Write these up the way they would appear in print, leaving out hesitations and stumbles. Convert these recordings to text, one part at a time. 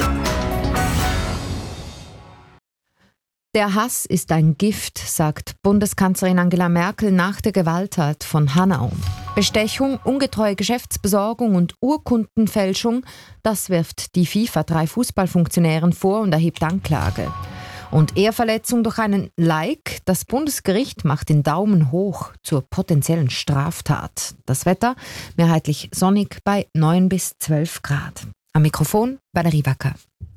Der Hass ist ein Gift, sagt Bundeskanzlerin Angela Merkel nach der Gewalttat von Hanau. Bestechung, ungetreue Geschäftsbesorgung und Urkundenfälschung, das wirft die FIFA 3 Fußballfunktionären vor und erhebt Anklage. Und Ehrverletzung durch einen Like, das Bundesgericht macht den Daumen hoch zur potenziellen Straftat. Das Wetter mehrheitlich sonnig bei 9 bis 12 Grad. Am Mikrofon Valerie Wacker.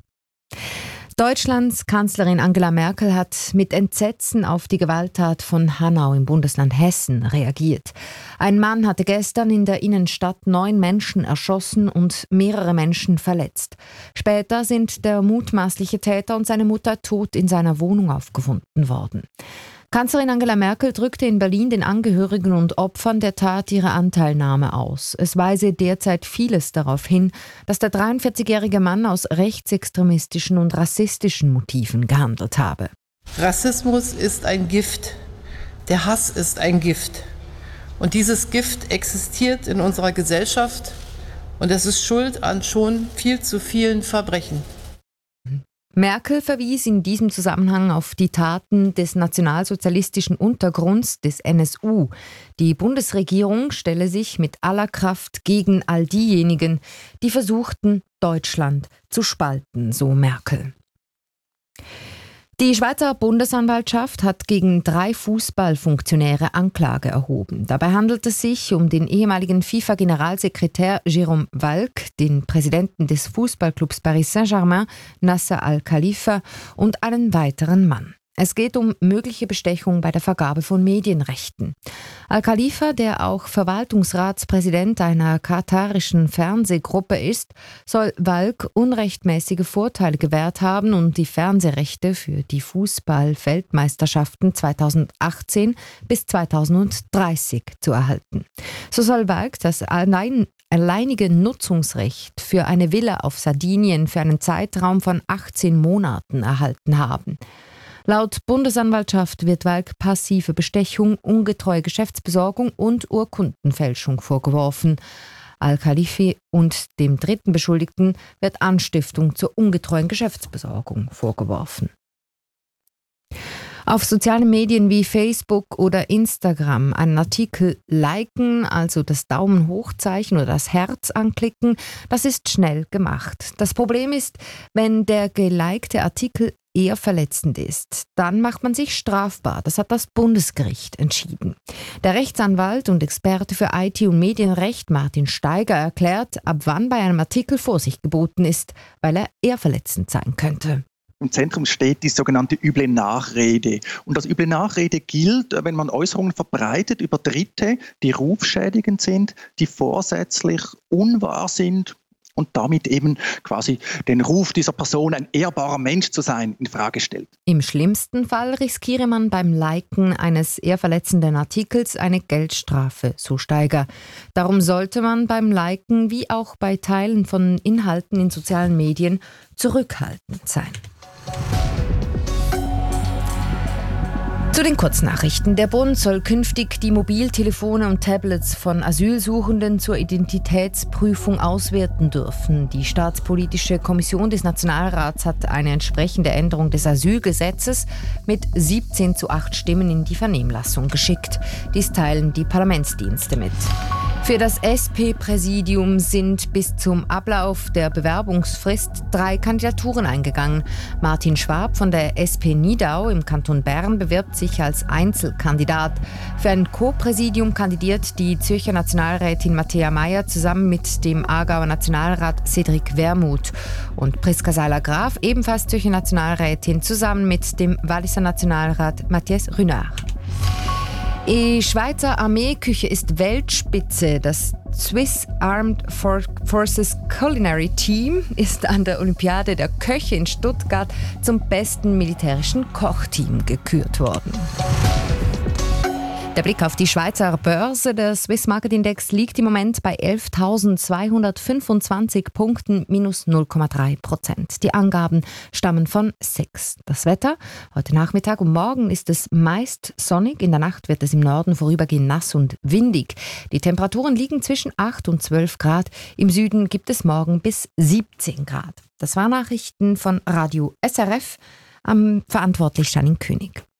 Deutschlands Kanzlerin Angela Merkel hat mit Entsetzen auf die Gewalttat von Hanau im Bundesland Hessen reagiert. Ein Mann hatte gestern in der Innenstadt 9 Menschen erschossen und mehrere Menschen verletzt. Später sind der mutmaßliche Täter und seine Mutter tot in seiner Wohnung aufgefunden worden. Kanzlerin Angela Merkel drückte in Berlin den Angehörigen und Opfern der Tat ihre Anteilnahme aus. Es weise derzeit vieles darauf hin, dass der 43-jährige Mann aus rechtsextremistischen und rassistischen Motiven gehandelt habe. Rassismus ist ein Gift. Der Hass ist ein Gift. Und dieses Gift existiert in unserer Gesellschaft und es ist schuld an schon viel zu vielen Verbrechen. Merkel verwies in diesem Zusammenhang auf die Taten des nationalsozialistischen Untergrunds des NSU. Die Bundesregierung stelle sich mit aller Kraft gegen all diejenigen, die versuchten, Deutschland zu spalten, so Merkel. Die Schweizer Bundesanwaltschaft hat gegen 3 Fußballfunktionäre Anklage erhoben. Dabei handelt es sich um den ehemaligen FIFA-Generalsekretär Jérôme Valcke, den Präsidenten des Fußballclubs Paris Saint-Germain, Nasser Al-Khalifa und einen weiteren Mann. Es geht um mögliche Bestechung bei der Vergabe von Medienrechten. Al-Khalifa, der auch Verwaltungsratspräsident einer katarischen Fernsehgruppe ist, soll Valcke unrechtmäßige Vorteile gewährt haben und die Fernsehrechte für die Fußball-Weltmeisterschaften 2018 bis 2030 zu erhalten. So soll Valcke das alleinige Nutzungsrecht für eine Villa auf Sardinien für einen Zeitraum von 18 Monaten erhalten haben. Laut Bundesanwaltschaft wird Valcke passive Bestechung, ungetreue Geschäftsbesorgung und Urkundenfälschung vorgeworfen. Al-Khalifi und dem dritten Beschuldigten wird Anstiftung zur ungetreuen Geschäftsbesorgung vorgeworfen. Auf sozialen Medien wie Facebook oder Instagram einen Artikel liken, also das Daumen-hoch-Zeichen oder das Herz anklicken, das ist schnell gemacht. Das Problem ist, wenn der gelikte Artikel eher verletzend ist, dann macht man sich strafbar. Das hat das Bundesgericht entschieden. Der Rechtsanwalt und Experte für IT- und Medienrecht Martin Steiger erklärt, ab wann bei einem Artikel Vorsicht geboten ist, weil er eher verletzend sein könnte. Im Zentrum steht die sogenannte üble Nachrede. Und das üble Nachrede gilt, wenn man Äußerungen verbreitet über Dritte, die rufschädigend sind, die vorsätzlich unwahr sind und damit eben quasi den Ruf dieser Person, ein ehrbarer Mensch zu sein, in Frage stellt. Im schlimmsten Fall riskiere man beim Liken eines eher verletzenden Artikels eine Geldstrafe, so Steiger. Darum sollte man beim Liken wie auch bei Teilen von Inhalten in sozialen Medien zurückhaltend sein. Zu den Kurznachrichten. Der Bund soll künftig die Mobiltelefone und Tablets von Asylsuchenden zur Identitätsprüfung auswerten dürfen. Die Staatspolitische Kommission des Nationalrats hat eine entsprechende Änderung des Asylgesetzes mit 17:8 Stimmen in die Vernehmlassung geschickt. Dies teilen die Parlamentsdienste mit. Für das SP-Präsidium sind bis zum Ablauf der Bewerbungsfrist 3 Kandidaturen eingegangen. Martin Schwab von der SP Nidau im Kanton Bern bewirbt sich als Einzelkandidat. Für ein Co-Präsidium kandidiert die Zürcher Nationalrätin Matthäa Meyer zusammen mit dem Aargauer Nationalrat Cedric Wermuth. Und Priska Seiler-Graf, ebenfalls Zürcher Nationalrätin, zusammen mit dem Walliser Nationalrat Mathias Runard. Die Schweizer Armeeküche ist Weltspitze. Das Swiss Armed Forces Culinary Team ist an der Olympiade der Köche in Stuttgart zum besten militärischen Kochteam gekürt worden. Der Blick auf die Schweizer Börse. Der Swiss Market Index liegt im Moment bei 11.225 Punkten, minus 0,3%. Die Angaben stammen von SEX. Das Wetter? Heute Nachmittag und morgen ist es meist sonnig. In der Nacht wird es im Norden vorübergehend nass und windig. Die Temperaturen liegen zwischen 8 und 12 Grad. Im Süden gibt es morgen bis 17 Grad. Das waren Nachrichten von Radio SRF. Verantwortlich Janine König.